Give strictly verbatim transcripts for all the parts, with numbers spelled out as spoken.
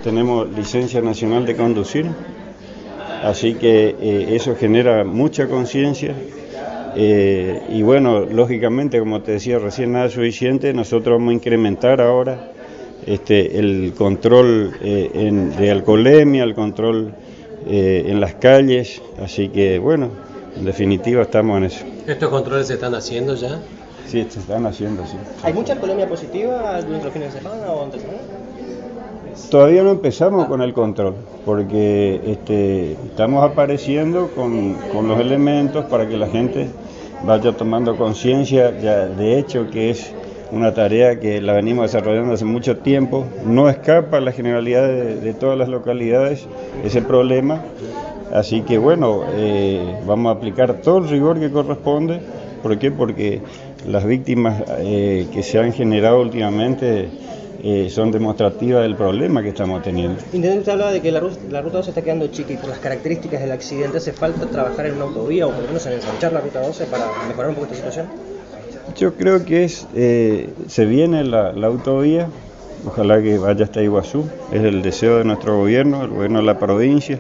tenemos licencia nacional de conducir, así que eh, eso genera mucha conciencia. Eh, y bueno, lógicamente, como te decía recién, nada es suficiente. Nosotros vamos a incrementar ahora este, el control eh, en, de alcoholemia, el control eh, en las calles, así que bueno, en definitiva estamos en eso. ¿Estos controles se están haciendo ya? Sí, se están haciendo, sí. ¿Hay mucha alcoholemia positiva durante los fines de semana o entre semana? Todavía no empezamos con el control, porque este, estamos apareciendo con, con los elementos para que la gente vaya tomando conciencia, ya de hecho que es una tarea que la venimos desarrollando hace mucho tiempo, no escapa a la generalidad de, de todas las localidades ese problema, así que bueno, eh, vamos a aplicar todo el rigor que corresponde. ¿Por qué? Porque las víctimas eh, que se han generado últimamente eh, son demostrativas del problema que estamos teniendo. Intendente, usted hablaba de que la ruta, la ruta doce está quedando chica y por las características del accidente hace falta trabajar en una autovía o por lo menos en ensanchar la ruta doce para mejorar un poco esta situación. Yo creo que es eh, se viene la, la autovía, ojalá que vaya hasta Iguazú, es el deseo de nuestro gobierno, el gobierno de la provincia.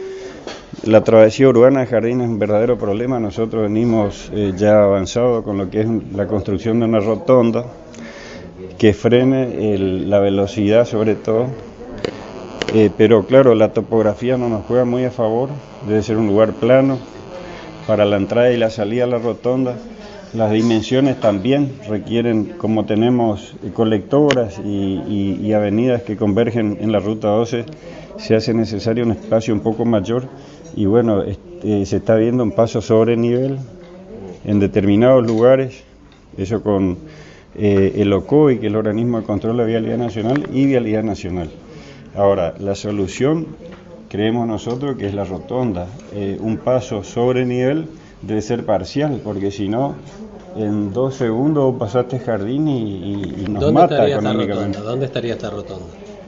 La travesía urbana de Jardín es un verdadero problema. Nosotros venimos eh, ya avanzado con lo que es la construcción de una rotonda que frene el, la velocidad sobre todo, eh, pero claro, la topografía no nos juega muy a favor, debe ser un lugar plano para la entrada y la salida a la rotonda. Las dimensiones también requieren, como tenemos colectoras y, y, y avenidas que convergen en la ruta doce, se hace necesario un espacio un poco mayor y bueno, este, se está viendo un paso sobre nivel en determinados lugares, eso con eh, el O C O I, que es el Organismo de Control de Vialidad Nacional, y Vialidad Nacional. Ahora, la solución, creemos nosotros, que es la rotonda. Eh, un paso sobre nivel debe ser parcial, porque si no, en dos segundos pasaste Jardín y, y, y nos ¿Dónde mata estaría esta económicamente. rotonda? ¿Dónde estaría esta rotonda?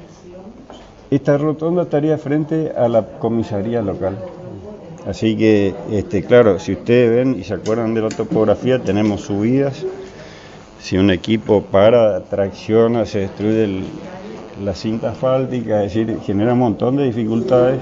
Esta rotonda estaría frente a la comisaría local. Así que, este, claro, si ustedes ven y se acuerdan de la topografía, tenemos subidas. Si un equipo para, tracciona, se destruye el, la cinta asfáltica, es decir, genera un montón de dificultades.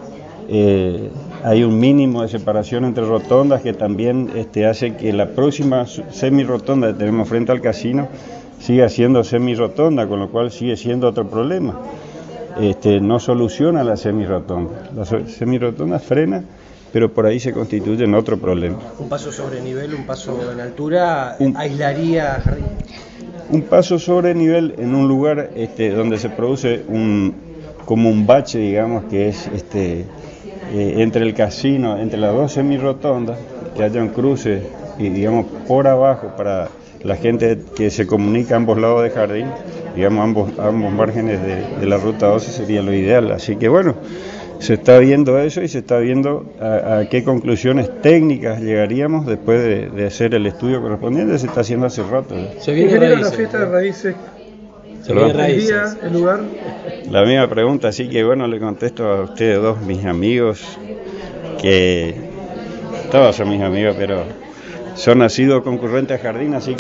Eh, hay un mínimo de separación entre rotondas que también este, hace que la próxima semi-rotonda que tenemos frente al casino siga siendo semi-rotonda, con lo cual sigue siendo otro problema. Este, no soluciona la semi-rotonda. La semi-rotonda frena, pero por ahí se constituye en otro problema. Un paso sobre nivel, un paso en altura, un, aislaría Jardín. Un paso sobre nivel en un lugar este, donde se produce un, como un bache, digamos, que es este, eh, entre el casino, entre las dos semi-rotondas, que haya un cruce, y digamos, por abajo para la gente que se comunica a ambos lados de Jardín, digamos, ambos, ambos márgenes de, de la ruta doce sería lo ideal. Así que bueno, se está viendo eso y se está viendo a, a qué conclusiones técnicas llegaríamos después de, de hacer el estudio correspondiente. Se está haciendo hace rato. ¿eh? Se viene raíces, la fiesta de raíces. Se viene raíces. El día, el lugar. La misma pregunta, así que bueno, le contesto a ustedes dos, mis amigos, que todos son mis amigos, pero son nacidos concurrentes a Jardín, así que